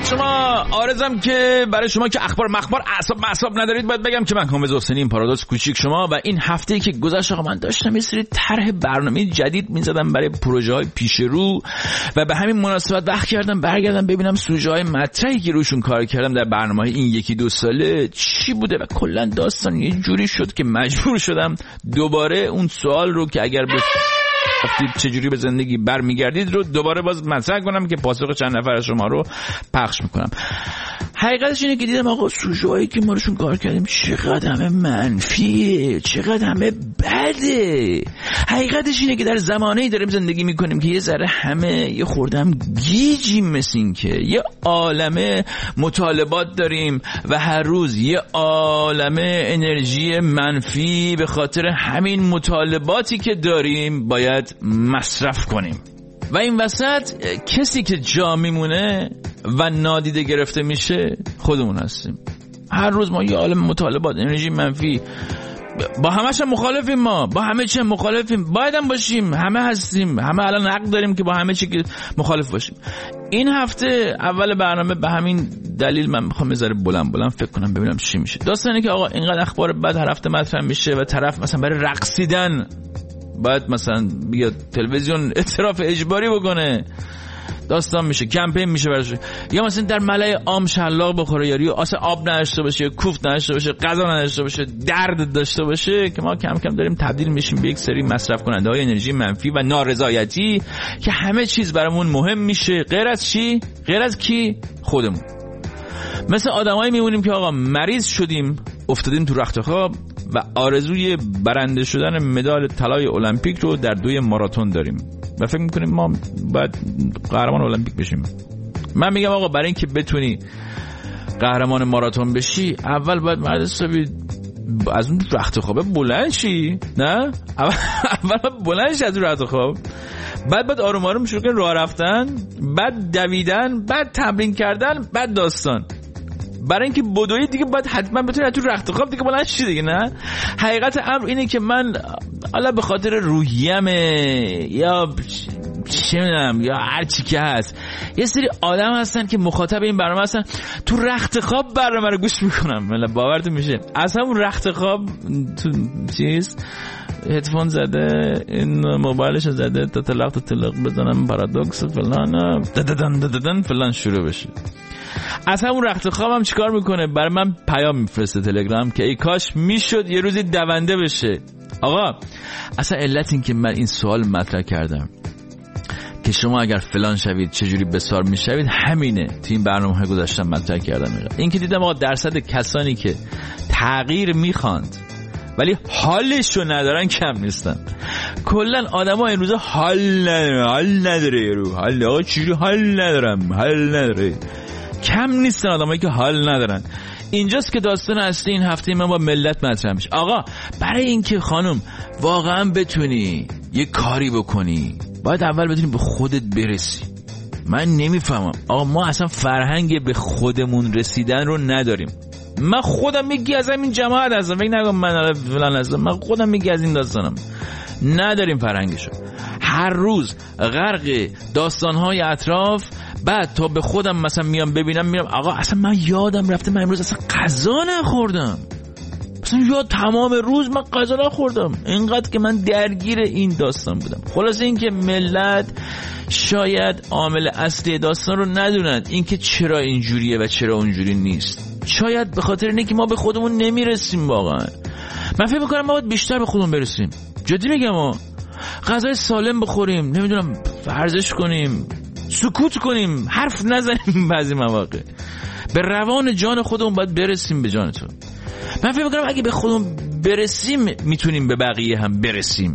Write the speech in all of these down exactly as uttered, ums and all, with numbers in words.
خدمت شما. آرزم که برای شما که اخبار مخبار اعصاب معصاب ندارید باید بگم که من حامد حسینی، این پارادوکس کوچیک شما، و این هفته‌ای که گذشت آقا من داشتم یه سری طرح برنامه جدید می‌زدم برای پروژه‌های پیش رو و به همین مناسبت وقت کردم برگردم ببینم سوژه‌های مطرحی که روشون کار کردم در برنامه‌های این یکی دو ساله چی بوده و کلا داستان یه جوری شد که مجبور شدم دوباره اون سوال رو که اگر به وقتی چجوری به زندگی برمیگردید رو دوباره باز مطرح کنم که پاسخ چند نفر از شما رو پخش میکنم. حقیقتش اینه که دیدم آقا سوژه‌هایی که ما روشون کار کردیم چقدر همه منفیه، چقدر همه بده. حقیقتش اینه که در زمانه‌ای داریم زندگی میکنیم که یه ذره همه یه خوردم گیجیم، مثل این که یه عالمه مطالبات داریم و هر روز یه عالمه انرژی منفی به خاطر همین مطالباتی که داریم باید مصرف کنیم. و این وسط کسی که جا میمونه و نادیده گرفته میشه خودمون هستیم. هر روز ما یه عالم مطالبات، انرژی منفی، با همش هم مخالفیم، ما با همه چی مخالفیم، باید هم باشیم، همه هستیم، همه الان حق داریم که با همه چی که مخالف باشیم. این هفته اول برنامه به همین دلیل من میخوام یه ذره بلند بلند فکر کنم ببینم چی میشه. داستانی که آقا اینقدر اخبار بد هر هفته مطرح میشه و طرف مثلا برای رقصیدن باید مثلا بیاد تلویزیون اعتراف اجباری بکنه، داستان میشه، کمپین میشه براش، یا مثلا در ملأ عام شلاق بخوره، یا اصلا آب نداشته باشه، کوفت نداشته باشه، غذا نداشته باشه، درد داشته باشه، که ما کم کم داریم تبدیل میشیم به یک سری مصرف کننده های انرژی منفی و نارضایتی که همه چیز برامون مهم میشه غیر از چی؟ غیر از کی؟ خودمون. مثل آدمایی میمونیم که آقا مریض شدیم، افتادیم تو رخت خواب و آرزوی برنده شدن مدال طلای المپیک رو در دوی ماراتون داریم و فکر میکنیم ما باید قهرمان المپیک بشیم. من میگم آقا برای اینکه بتونی قهرمان ماراتون بشی اول باید مرد حسابی از اون رخت خوابه بلند شی، نه؟ اول باید بلند شی از اون رخت خواب، بعد بعد آروم آروم شروع کنی راه رفتن، بعد دویدن، بعد تمرین کردن، بعد داستان. برای اینکه بدوی دیگه باید حتما بتونی تو رخت خواب دیگه بلند شی دیگه، نه؟ حقیقت امر اینه که من حالا به خاطر روحیه‌مه یا چه میدونم یا هر چی که هست، یه سری آدم هستن که مخاطب این برنامه هستن تو رخت خواب برنامه رو گوش میکنم. ولی باورتون میشه از همون رخت خواب تو چیز هدفون زده، این موبایلش زده تا تلق تا تلق بزنم پارادوکس فلان دددن دددن فلان شروع بشه. از همون رخت خوابم چیکار میکنه؟ برای من پیام میفرسته تلگرام که ای کاش میشد یه روزی دونده بشه. آقا اصلا علت این که من این سوال مطرح کردم که شما اگر فلان شوید چجوری بسار میشوید همینه. تو این برنامه گذاشتم مطرح کردم این که دیدم آقا درصد کسانی که تغییر میخواند ولی حالشو ندارن کم نیستن. کلا آدما این روزا حال نداره، حال نداره یارو، حال آقا چجوری حال ندارم، حال نداره. کم نیستن آدمایی که حال ندارن. اینجاست که داستان اصلی این هفته من با ملت مطرح میشه. آقا برای اینکه خانم واقعا بتونی یه کاری بکنی باید اول بتونی به خودت برسی. من نمیفهمم آقا ما اصلا فرهنگ به خودمون رسیدن رو نداریم. من خودم میگی از همین جماعت هستم، فکر نکنم من فلان هستم، من خودم میگی از این داستانم. نداریم فرهنگشو. هر روز غرق داستانهای اطراف، بعد تا به خودم مثلا میام ببینم میرم آقا اصلا من یادم رفته من امروز اصلا غذا نخوردم، اصلا یاد تمام روز من غذا نخوردم، اینقدر که من درگیر این داستان بودم. خلاصه این که ملت شاید عامل اصلی داستان رو ندونن، این که چرا اینجوریه و چرا اونجوری نیست. شاید به خاطر اینه که ما به خودمون نمیرسیم. واقعا من فکر میکنم ما باید بیشتر به خودمون برسیم. جدی میگم، ما غذای سالم بخوریم، نمیدونم ورزش کنیم، سکوت کنیم، حرف نزنیم، بعضی مواقع به روان جان خودمون باید برسیم. به جان تو من فکر میکنم اگه به خودمون برسیم میتونیم به بقیه هم برسیم.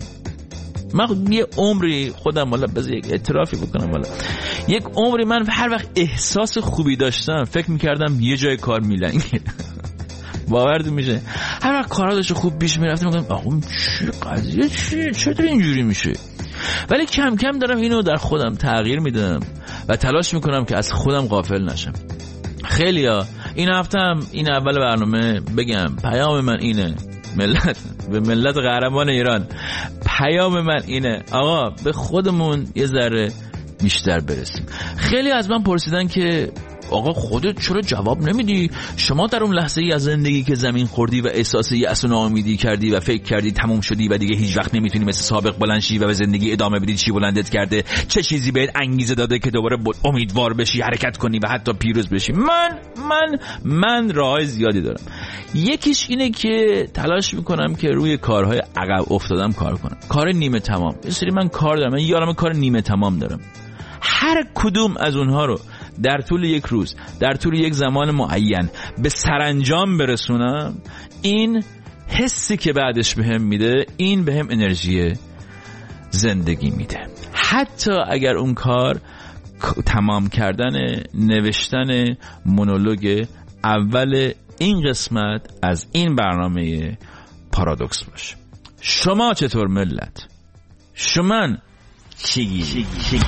من یه عمری خودم والا بذار یک اعترافی بکنم، والا یک عمری من هر وقت احساس خوبی داشتم فکر میکردم یه جای کار میلنگه. باورتون میشه هر وقت کارا داشت خوب پیش میرفتم میگم آقا چی قضیه چیه، چطور اینجوری میشه؟ ولی کم کم دارم اینو در خودم تغییر میدم و تلاش میکنم که از خودم غافل نشم. خیلیا این هفته هم این اول برنامه بگم پیام من اینه، ملت به ملت قهرمان ایران پیام من اینه آقا به خودمون یه ذره بیشتر برسیم. خیلی از من پرسیدن که آقا خودت چرا جواب نمیدی؟ شما در اون لحظه ای از زندگی که زمین خوردی و احساس یأس و ناامیدی کردی و فکر کردی تموم شدی و دیگه هیچ وقت نمیتونی مثل سابق بلند شی و به زندگی ادامه بدی، چی بلندت کرده؟ چه چیزی بهت انگیزه داده که دوباره امیدوار بشی، حرکت کنی و حتی پیروز بشی؟ من من من راههای زیادی دارم. یکیش اینه که تلاش میکنم که روی کارهای عقب افتادم کار کنم، کار نیمه تمام. یه سری من کار دارم، من یارم کار نیمه تمام دارم. هر کدوم از اونها رو در طول یک روز، در طول یک زمان معین به سرانجام برسونم، این حسی که بعدش بهم میده، این بهم انرژی زندگی میده. حتی اگر اون کار تمام کردن نوشتن مونولوگ اول این قسمت از این برنامه پارادوکس باشه. شما چطور ملت؟ شما چی چی چی؟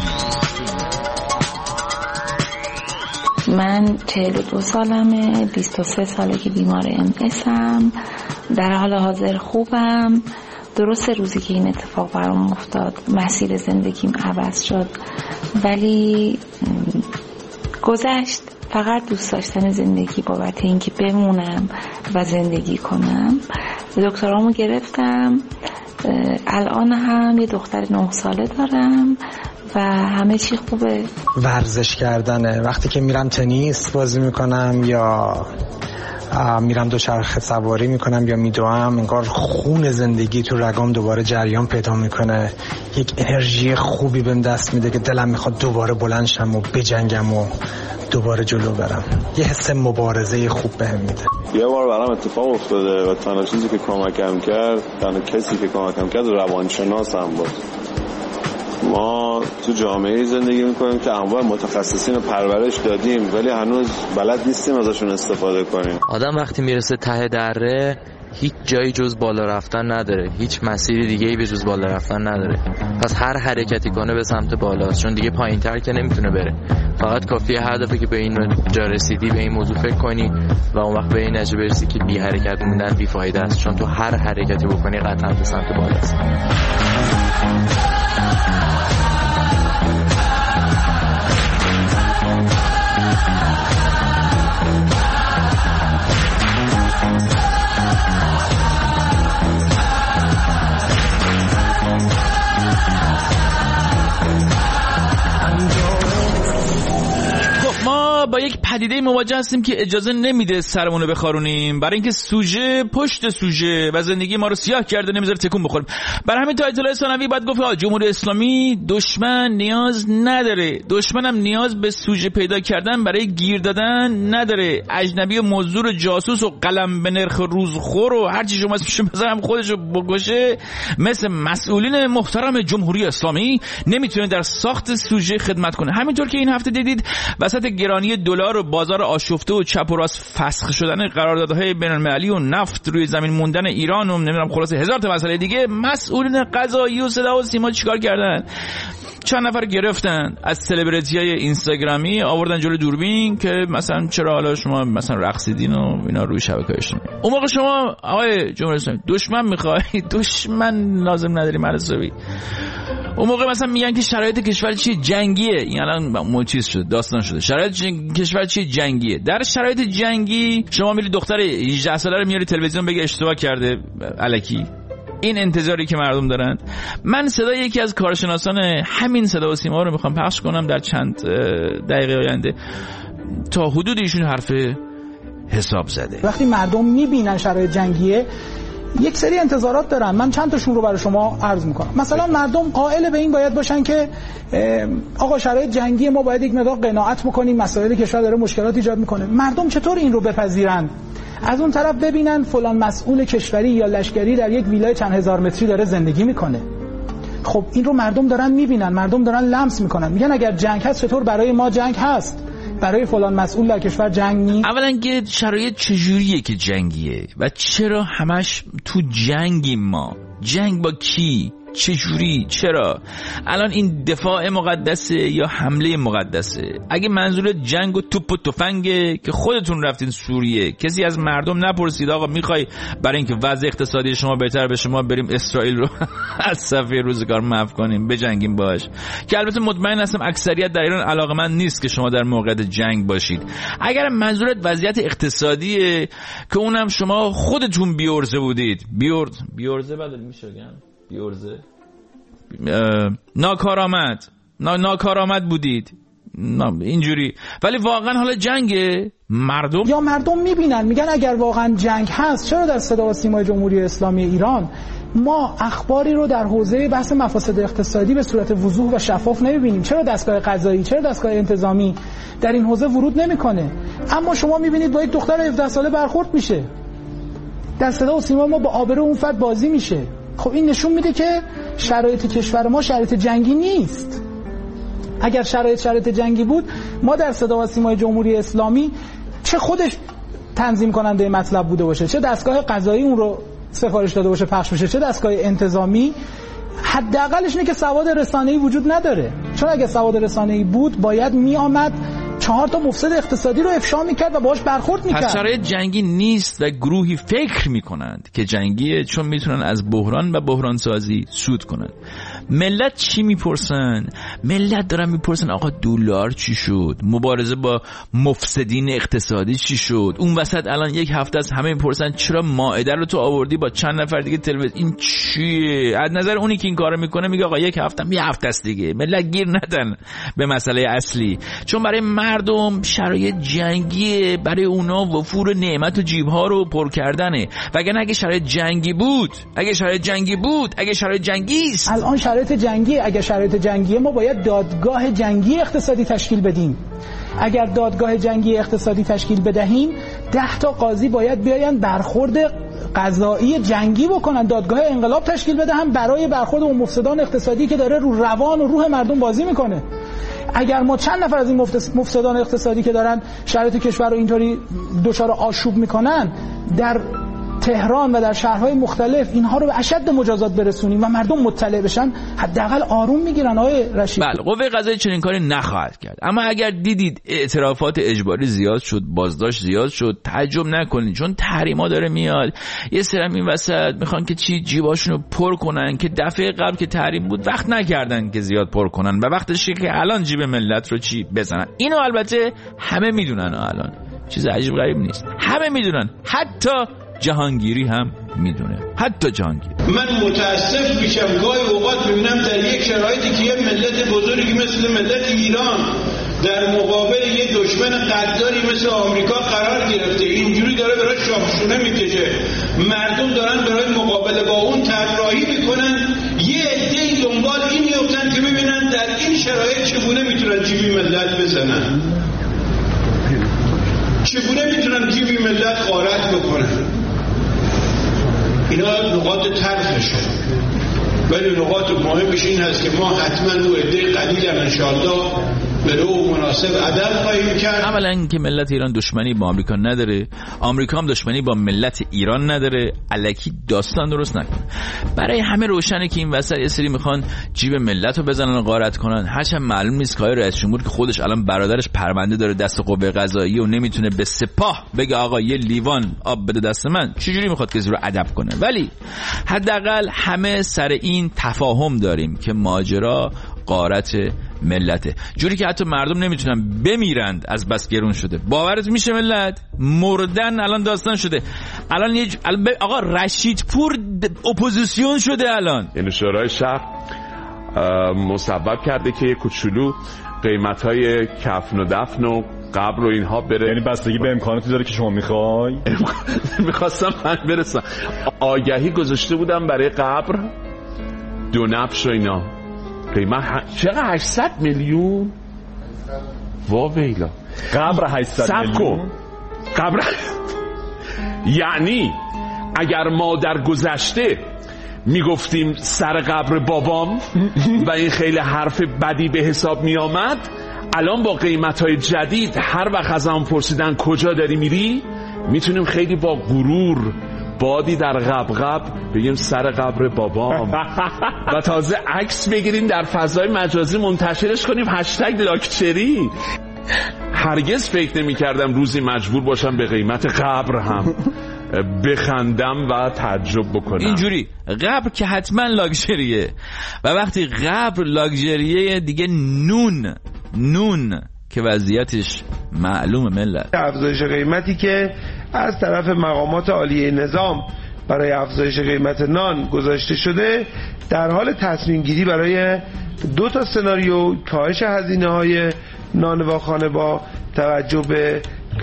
من چهل و دو سالمه، بیست و سه ساله که بیمار ام اسم. در حال حاضر خوبم. درسته روزی که این اتفاق برام افتاد مسیر زندگیم عوض شد، ولی گذشت. فقط دوست داشتن زندگی بابت اینکه بمونم و زندگی کنم. دکترامو گرفتم، الان هم یه دختر نه ساله دارم و همه چی خوبه. ورزش کردنه، وقتی که میرم تنیس بازی میکنم یا میرم دوچرخه سواری میکنم یا میدوام، انگار خون زندگی تو رگام دوباره جریان پیدا میکنه. یک انرژی خوبی بهم دست میده که دلم میخواد دوباره بلند شم و بجنگم و دوباره جلو برم. یه حس مبارزه خوب بهم میده. یه بار برام اتفاق افتاده و تنها چیزی که کمکم کرد، تنها کسی که کمکم کرد روانشناسم بود. ما تو جامعه زندگی میکنیم که انواع متخصصین رو پرورش دادیم ولی هنوز بلد نیستیم ازشون استفاده کنیم. آدم وقتی میرسه ته دره هیچ جایی جز بالا رفتن نداره، هیچ مسیری دیگه‌ای به جز بالا رفتن نداره. پس هر حرکتی کنه به سمت بالاست، چون دیگه پایین‌تر که نمیتونه بره. فقط کافیه هر دفعه که به این جا رسیدی به این موضوع فکر کنی و اون وقت به این نتیجه برسی که بی حرکت موندن بی فایده است، چون تو هر حرکتی بکنی قطعا به سمت بالاست. با یک پدیده مواجه هستیم که اجازه نمیده سرمون رو بخارونیم، برای اینکه سوژه پشت سوژه و زندگی ما رو سیاه کرده، نمیذاره تکون بخوریم. برای همین تا اطلاع ثانوی باید گفت جمهوری اسلامی دشمن نیاز نداره، دشمنم نیاز به سوژه پیدا کردن برای گیر دادن نداره. اجنبی و مزدور و جاسوس و قلم به نرخ روزخور و هر چی شما اسمش بزنم خودشو بکشه، مثل مسئولین محترم جمهوری اسلامی نمیتونه در ساخت سوژه خدمت کنه. همینطور که این هفته دیدید وسط گرانی دلار و بازار آشفته و چپ و راست فسخ شدن قراردادهای بین‌المللی و نفت روی زمین موندن ایران و نمیدونم خلاصه هزار تا مسئله دیگه، مسئولین قضایی و صدا و سیما چیکار کردن؟ چند نفر گرفتن از سلبریتی‌های اینستاگرامی، آوردن جلوی دوربین که مثلا چرا حالا شما مثلا رقصیدین و اینا روی شبکه‌های اجتماعی. اون موقع شما آقای جمهوری اسلامی دشمن می‌خوای؟ دشمن لازم نداری ملسوی. اون موقع مثلا میگن که شرایط کشور چیه؟ جنگیه. این الان موچیز شده، داستان شده. شرایط جنگ... کشور چیه؟ جنگیه. در شرایط جنگی شما میری دختر هجده ساله رو میاری تلویزیون بگه اشتباه کرده الکی. این انتظاری که مردم دارن. من صدای یکی از کارشناسان همین صدا و سیما رو میخوام پخش کنم در چند دقیقه آینده تا حدود ایشون حرف حساب زده. وقتی مردم میبینن شرایط جنگیه یک سری انتظارات دارن. من چند تاشون رو برای شما عرض میکنم. مثلا مردم قائل به این باید باشن که آقا شرایط جنگی ما باید یک مقدار قناعت بکنیم، مسائل کشور داره مشکلات ایجاد میکنه. مردم چطور این رو بپذیرن؟ از اون طرف ببینن فلان مسئول کشوری یا لشکری در یک ویلای چند هزار متری داره زندگی میکنه. خب این رو مردم دارن میبینن، مردم دارن لمس میکنن، میگن اگر جنگ هست چطور برای ما جنگ هست؟ برای فلان مسئول در کشور جنگ نیست. اولا که شرایط چجوریه که جنگیه و چرا همش تو جنگیم؟ ما جنگ با کی؟ چجوری؟ چرا؟ الان این دفاع مقدسه یا حمله مقدسه؟ اگه منظور جنگ و توپ و تفنگه که خودتون رفتین سوریه، کسی از مردم نپرسید آقا میخوای برای اینکه وضع اقتصادی شما بهتر بشه ما بریم اسرائیل رو از صفحه روزگار محو کنیم بجنگیم باش؟ که البته مطمئن هستم اکثریت در ایران علاقه‌مند نیست که شما در موقعیت جنگ باشید. اگر منظورت وضعیت اقتصادیه که اونم شما خودتون بیورزه بودید، بیورز بیورزه بدل میشه بگم بیورزه ناکارآمد نا... ناکارآمد بودید نا... اینجوری، ولی واقعا حالا جنگه مردم یا مردم میبینن میگن اگر واقعا جنگ هست چرا در صدا و سیمای جمهوری اسلامی ایران ما اخباری رو در حوزه بحث مفاسد اقتصادی به صورت وضوح و شفاف نمیبینیم؟ چرا دستگاه قضایی، چرا دستگاه انتظامی در این حوزه ورود نمیکنه؟ اما شما میبینید با یک دختر هفده ساله برخورد میشه، در صدا و سیما ما با آبرو اون فرد بازی میشه. خب این نشون میده که شرایط کشور ما شرایط جنگی نیست. اگر شرایط شرایط جنگی بود ما در صدا و سیمای جمهوری اسلامی چه خودش تنظیم کننده مطلب بوده باشه، چه دستگاه قضایی اون رو سفارش داده باشه پخش بشه، چه دستگاه انتظامی، حداقلش اینه که سواد رسانه‌ای وجود نداره. چون اگه سواد رسانه‌ای بود باید میآمد چهار تا مفسد اقتصادی رو افشا میکرد و باهاش برخورد میکرد. پس شرایط جنگی نیست و گروهی فکر میکنند که جنگیه چون میتونن از بحران و بحران سازی سود کنن. ملت چی میپرسن؟ ملت دارن میپرسن آقا دلار چی شد؟ مبارزه با مفسدین اقتصادی چی شد؟ اون وسط الان یک هفته است همه میپرسن چرا مائده رو تو آوردی با چند نفر دیگه تلویزیون؟ این چیه؟ از نظر اونی که این کارو میکنه میگه آقا یک هفته یه هفته است دیگه. ملت گیر ندن به مسئله اصلی، چون برای مردم شرایط جنگیه، برای اونا وفور نعمت و جیبها رو پر کردنه. وگرنه اگه شرایط جنگی بود، اگه شرایط جنگی بود، اگه شرایط جنگی است، الان شرایط جنگی، اگه شرایط جنگیه ما باید دادگاه جنگی اقتصادی تشکیل بدیم. اگر دادگاه جنگی اقتصادی تشکیل بدهیم ده تا قاضی باید بیاین برخورد قضایی جنگی بکنن، دادگاه انقلاب تشکیل بدهم برای برخورد با مفسدان اقتصادی که داره رو روان و روح مردم بازی میکنه. اگر ما چند نفر از این مفسدان اقتصادی که دارن شرایط کشور رو اینطوری دچار آشوب میکنن در تهران و در شهرهای مختلف اینها رو به اشد مجازات برسونیم و مردم مطلع بشن، حداقل آروم میگیرن. آقای رشید بله، قوه قضاییه چنین کاری نخواهد کرد. اما اگر دیدید اعترافات اجباری زیاد شد، بازداشت زیاد شد، تعجب نکنید، چون تحریما داره میاد. یه سری این وسط میخوان که چی جیباشونو پر کنن که دفعه قبل که تحریم بود وقت نکردن که زیاد پر کنن و وقتشه که الان جیب ملت رو چی بزنن. اینو البته همه میدونن، الان چیز عجیب غریب نیست، همه میدونن، حتی جهانگیری هم میدونه، حتی جهانگیری. من متاسف میشم گاهی اوقات میبینم در یک شرایطی که یه ملت بزرگی مثل ملت ایران در مقابل یه دشمن قداری مثل آمریکا قرار گرفته، اینجوری داره برای شاخشونه میکشه، مردم دارن برای مقابله با اون طراحی میکنن، یه عده‌ای دنبال این میفتن که ببینن در این شرایط چگونه میتونن جیبی ملت بزنن، چگونه میتونن جیبی ملت غارت بکنن. اینا نقاط طرفشه، ولی نقاط مهمش این هست که ما حتما رو عده قلیل هم انشاءالله به نوع مناسب عدل خواهیم کرد. اولا که ملت ایران دشمنی با آمریکا نداره، آمریکا هم دشمنی با ملت ایران نداره، الکی داستان درست نکن. برای همه روشنه که این وسط یه سری میخوان جیب ملت رو بزنن و غارت کنن. هرچند معلوم نیست که رئیس جمهور که خودش الان برادرش پرونده داره دست قوه قضاییه و نمیتونه به سپاه بگه آقا یه لیوان آب بده دست من، چجوری میخواد کسی رو ادب کنه؟ ولی حداقل همه سر این تفاهم داریم که ماجرا غارت ملته، جوری که حتی مردم نمیتونن بمیرند از بس گرون شده. باورت میشه ملت مردن الان داستان شده. الان یه ج... آقا رشیدپور اپوزیسیون شده الان. یعنی شورای شهر مصوب کرده که یه کوچولو قیمت‌های کفن و دفن و قبر و اینها بره. یعنی بستگی به امکاناتی داره که شما میخوای. میخواستم من برسم. آگهی گذاشته بودم برای قبر دو نفش و اینا قیمت چقدر؟ هشتصد میلیون. وا ویلا، قبر هشتصد میلیون. قبر یعنی اگر ما در گذشته میگفتیم سر قبر بابام و این خیلی حرف بدی به حساب می آمد، الان با قیمت‌های جدید هر وقت از همون پرسیدن کجا داری میری، میتونیم خیلی با غرور بادی در قبقب بگیم سر قبر بابام و تازه عکس بگیریم در فضای مجازی منتشرش کنیم هشتگ لاکچری. هرگز فکر نمی کردم روزی مجبور باشم به قیمت قبر هم بخندم و تعجب بکنم. اینجوری قبر که حتما لاکچریه و وقتی قبر لاکچریه دیگه نون نون که وضعیتش معلوم ملت. افزایش قیمتی که از طرف مقامات عالیه نظام برای افزایش قیمت نان گذاشته شده در حال تصمیم گیری برای دو تا سناریو کاهش هزینه های نانواخانه با توجه به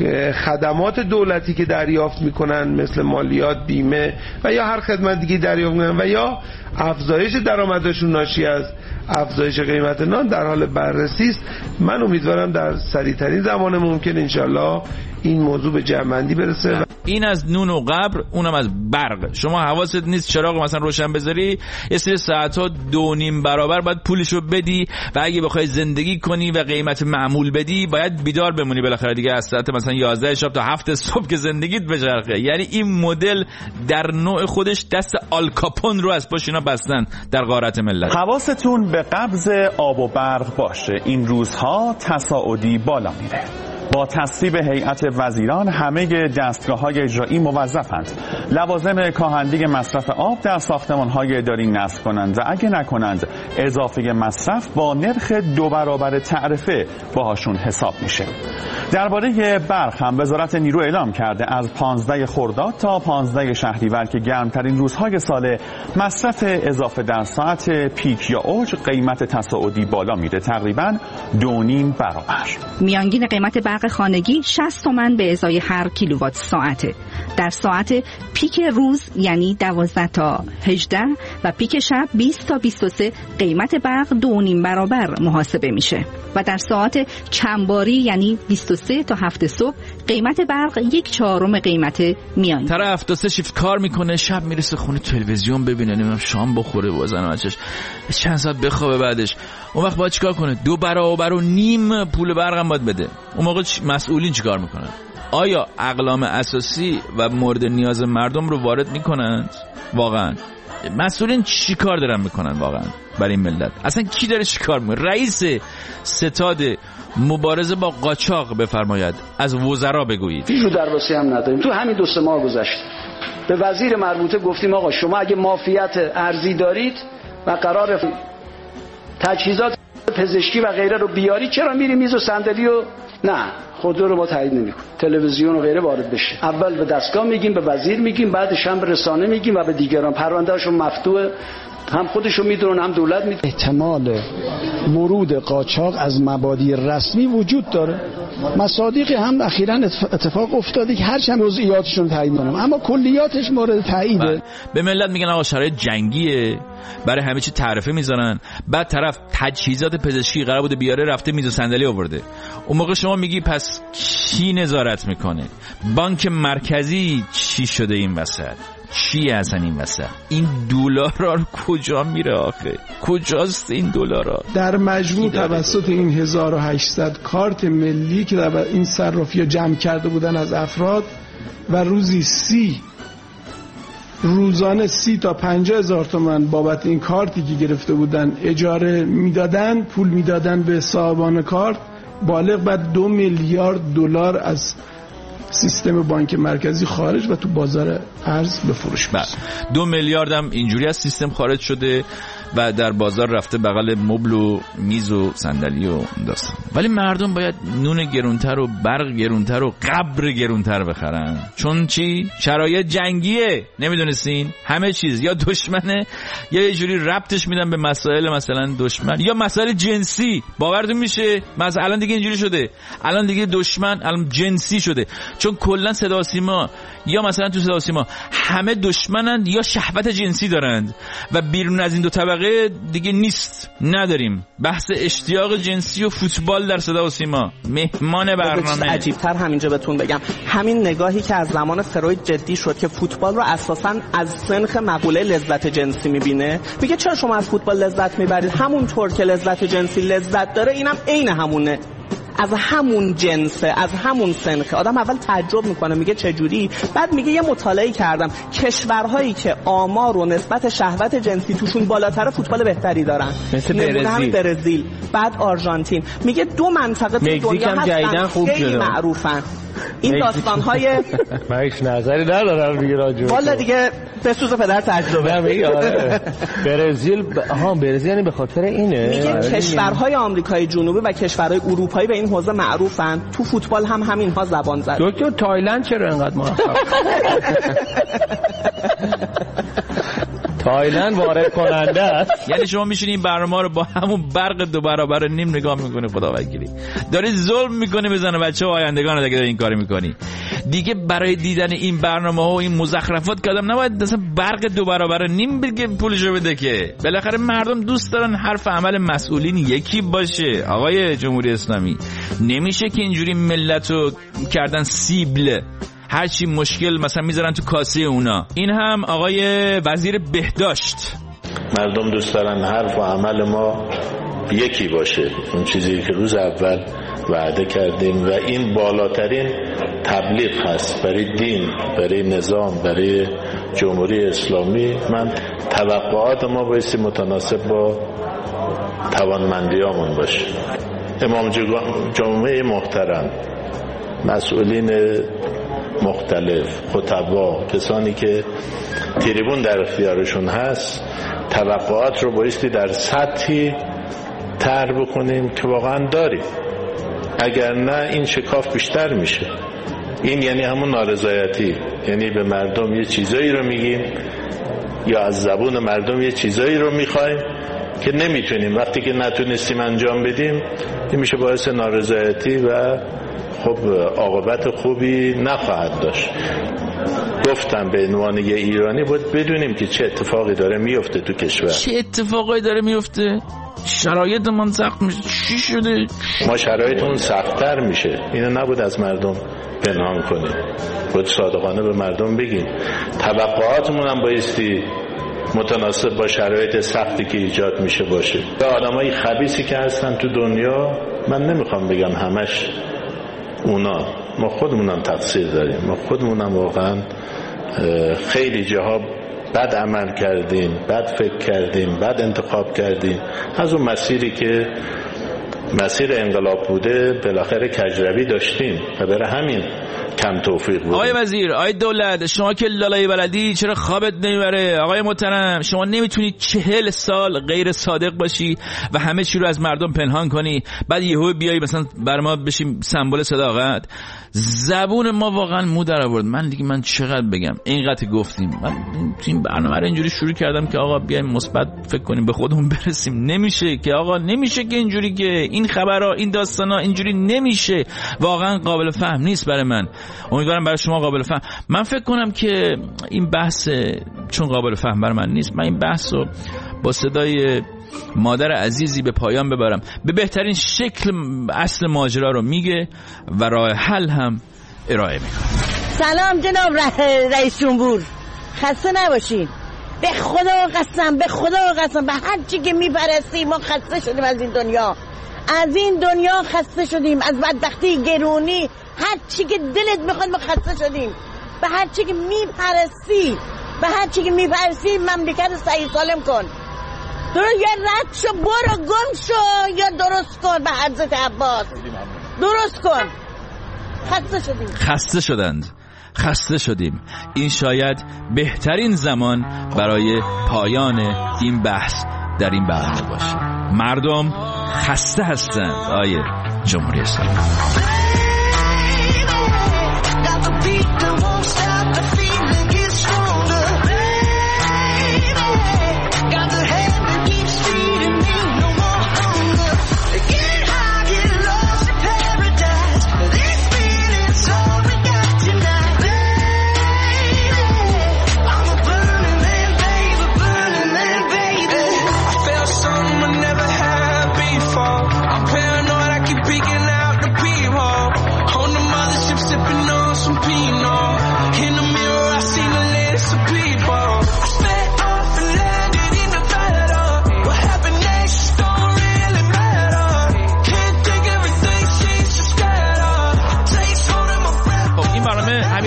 خدمات دولتی که دریافت میکنن مثل مالیات، بیمه و یا هر خدمت دیگه دریافت میکنن و یا افزایش درآمدشون ناشی از افزایش قیمت نان در حال بررسی است. من امیدوارم در سریعترین زمان ممکن انشالله این موضوع به جمع‌بندی برسه. این از نون و قبر، اونم از برق. شما حواست نیست چراغ مثلا روشن بذاری یه سری ساعت‌ها دو نیم برابر باید پولشو بدی و اگه بخوای زندگی کنی و قیمت معمول بدی باید بیدار بمونی بالاخره دیگه از ساعت مثلا یازده شب تا هفت صبح که زندگیت بچرخه. یعنی این مدل در نوع خودش دست آلکاپون رو از پشت اینا بستن در غارت ملت. حواستون به قبض آب و برق باشه. این روزها تصاعدی بالا میره. با تصویب هیئت وزیران همه دستگاه‌های اجرایی موظفند لوازم کاهنده مصرف آب در ساختمان‌های اداری نصب کنند و اگه نکنند اضافه مصرف با نرخ دو برابر تعرفه باهاشون حساب میشه. درباره برق هم وزارت نیرو اعلام کرده از پانزده خرداد تا پانزده شهریور که گرمترین روزهای سال مصرف اضافه در ساعت پیک یا اوج قیمت تصاعدی بالا میره تقریباً دو نیم برابر. میانگین قیمت برق خانگی شصت تومان به ازای هر کیلووات ساعته. در ساعت پیک روز یعنی دوازده تا هجده و پیک شب بیست تا بیست و سه قیمت برق دو نیم برابر محاسبه میشه و در ساعت چندباری یعنی بیست و سه تا هفت صبح قیمت برق یک چهارم قیمت میانگین. طرف دو سه شیفت کار میکنه، شب میرسه خونه تلویزیون ببینه، نمیدونم شام بخوره با زن و بچه‌ش، چند ساعت بخوابه، بعدش اون وقت باید چیکار کنه؟ دو برابر و نیم پول برق هم باید بده. اون موقع مسئولین چیکار میکنن؟ آیا اقلام اساسی و مورد نیاز مردم رو وارد میکنند؟ واقعا مسئولین چی کار دارن میکنن واقعا برای این ملت؟ اصلا کی داره چی کار میکنه؟ رئیس ستاد مبارزه با قاچاق بفرماید، از وزرا بگویید. هیچ درواسی هم نداریم. تو همین دو سه ماه گذشته به وزیر مربوطه گفتیم آقا شما اگه مافیت ارزی دارید و قرار تجهیزات پزشکی و غیره رو بیاری چرا میری میز و صندلی و نه خودرو رو ما تایید نمی‌کنیم، تلویزیون و غیره وارد بشه. اول به دستگاه میگیم، به وزیر میگیم، بعدش هم به رسانه میگیم و به دیگران. پروندهشون مفتوحه، هم خودشو میدونن هم دولت میدونه. احتمال ورود قاچاق از مبادی رسمی وجود داره. مصادیقی هم اخیراً اتفاق افتاده که هر چند جزئیاتشون تایید می‌کنم اما کلیاتش مورد تاییده. به ملت میگن آقا شرایط جنگیه، برای همه چی تعرفه میذارن، بعد طرف تجهیزات پزشکی قرار بوده بیاره رفته میز و صندلی آورده. اون موقع شما میگی پس کی نظارت میکنه؟ بانک مرکزی چی شده این وسط؟ چی اصلا این وسط؟ این دلارا کجا میره آخه؟ کجاست این دلارا؟ در مجموع توسط این هزار و هشتصد کارت ملی که در این صرافی‌ها جمع کرده بودن از افراد و روزی سی روزانه سی تا پنجاه هزار تومان بابت این کارتی که گرفته بودن اجاره میدادن، پول میدادن به صاحبان کارت، بالغ بر دو میلیارد دلار از سیستم بانک مرکزی خارج و تو بازار ارز به فروش میرسه. دو میلیارد هم اینجوری از سیستم خارج شده و در بازار رفته بغل مبل و میز و صندلی و داستان. ولی مردم باید نون گرونتر و برق گرونتر و قبر گرونتر بخرن. چون چی؟ شرایط جنگیه. نمیدونستین؟ همه چیز یا دشمنه یا یه جوری ربطش میدن به مسائل مثلا دشمن یا مسائل جنسی. باورتون میشه؟ مثلا الان دیگه اینجوری شده. الان دیگه دشمن الان جنسی شده. چون کلا صدا و سیما یا مثلا تو صدا و سیما همه دشمنند یا شهوت جنسی دارند و بیرون از این دو طبقه دیگه نیست، نداریم. بحث اشتیاق جنسی و فوتبال در صدا و سیما مهمان برنامه. عجیب‌تر همینجا بهتون بگم، همین نگاهی که از زمان فروید جدی شد که فوتبال رو اساساً از سنخ مقوله لذت جنسی میبینه، میگه چرا شما از فوتبال لذت میبرید؟ همونطور که لذت جنسی لذت داره اینم عین همونه. از همون جنسه، از همون سنخه. آدم اول تعجب میکنه، میگه چجوری؟ بعد میگه یه مطالعه کردم کشورهایی که آمار و نسبت شهوت جنسی توشون بالاتر فوتبال بهتری دارن، مثل برزیل. برزیل، بعد آرژانتین. میگه دو منطقه تو دنیا هستن خیلی معروفن. این داستان‌های من هیچ نظری ندارم دیگه راجع. والا دیگه بسوز پدر تجربه. آره. برزیل ها برزیل یعنی به خاطر اینه. میگه آره. کشورهای آمریکای جنوبی و کشورهای اروپایی به این حوزه معروفن. تو فوتبال هم همینها زبان زد. دکتر تایلند چرا اینقدر موفق؟ تایلند وارد کننده است. یعنی شما میشینی این برنامه رو با همون برق دو برابر نیم نگاه میکنی، خدا وکیلی داری ظلم میکنی بزنه بچه‌ها آیندگان دیگه این کاری میکنی دیگه. برای دیدن این برنامه ها و این مزخرفات که آدم نباید مثلا برق دو برابر نیم بگه پولشو بده، که بالاخره مردم دوست دارن حرف عمل مسئولین یکی باشه. آقای جمهوری اسلامی نمیشه که اینجوری ملتو کردن سیبل، هرچی مشکل مثلا میذارن تو کاسه اونا. این هم آقای وزیر بهداشت. مردم دوست دارن حرف و عمل ما یکی باشه، اون چیزی که روز اول وعده کردیم و این بالاترین تبلیغ هست برای دین، برای نظام، برای جمهوری اسلامی. من توقعات ما بایستی متناسب با توانمندیامون باشه. امام جمعه محترم، مسئولین مختلف، خطبا، کسانی که تریبون در اختیارشون هست، توقعات رو بایستی در سطحی طرح بکنیم که واقعا داریم، اگر نه این شکاف بیشتر میشه. این یعنی همون نارضایتی، یعنی به مردم یه چیزایی رو میگیم یا از زبون مردم یه چیزایی رو میخوایم که نمیتونیم. وقتی که نتونستیم انجام بدیم این میشه باعث نارضایتی و خب عاقبت خوبی نخواهد داشت. گفتم به عنوان یه ایرانی باید بدونیم که چه اتفاقی داره میفته تو کشور. چه اتفاقی داره میفته؟ شرایطمون سخت میشه. چی شده؟ ما شرایطمون سخت‌تر میشه. اینو نبود از مردم پنهان کنیم، باید صادقانه به مردم بگیم. توقعاتمون هم بایستی متناسب با شرایط سختی که ایجاد میشه باشه. آدمای خبیثی که هستن تو دنیا، من نمیخوام بگم همش اونا، ما خودمونم تقصیر داریم، ما خودمونم واقعا خیلی جاها بد عمل کردیم، بد فکر کردیم، بد انتخاب کردیم. از اون مسیری که مسیر انقلاب بوده بالاخره کجروی داشتیم و برای همین کم توفیق بود. آقای وزیر، آقای دولت، شما که لالای بلدی چرا خوابت نمیبره؟ آقای محترم، شما نمیتونی چهل سال غیر صادق باشی و همه چی رو از مردم پنهان کنی، بعد یهو بیای مثلا بر ما بشیم سمبل صداقت؟ زبون ما واقعا مو در آورد. من دیگه من چقدر بگم، اینقدر گفتیم. من این برنامه رو اینجوری شروع کردم که آقا بیایم مثبت فکر کنیم، به خودمون برسیم. نمیشه که آقا، نمیشه که اینجوری، که این خبرها، این داستانا اینجوری نمیشه. واقعا قابل فهم نیست برای من. امیدوارم برای شما قابل فهم. من فکر کنم که این بحث چون قابل فهم برای من نیست، من این بحث رو با صدای مادر عزیزی به پایان ببرم. به بهترین شکل اصل ماجرا رو میگه و راه حل هم ارائه میکنه. سلام جناب رئیس جمهور، خسته نباشین. به خدا قسم، به خدا قسم، به هر چی که میپرستیم ما خسته شدیم از این دنیا. از این دنیا خسته شدیم، از بدبختی، گرونی، هر چی که دلت میخواد ما خسته شدیم. به هر چی که میپرستی، به هر چی که میپرستی مملکت صحیح سالم کن. درست یا رد شو، برو گم شو، یا درست کن به حضرت عباس. درست کن. خسته شدیم. خسته شدند. خسته شدیم. این شاید بهترین زمان برای پایان این بحث در این برنامه باشه. مردم خسته هستند. آیه جمهوری اسلامی. I'm paranoid, I keep peeking out the peephole.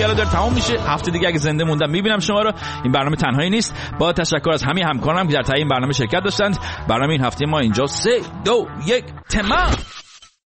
انشالله داره تمام میشه. هفته دیگه اگه زنده موندم میبینم شما رو. این برنامه تنهایی نیست. با تشکر از همه همکارانم که در تهیه این برنامه شرکت داشتند. برنامه این هفته ما اینجا سه دو یک تمام.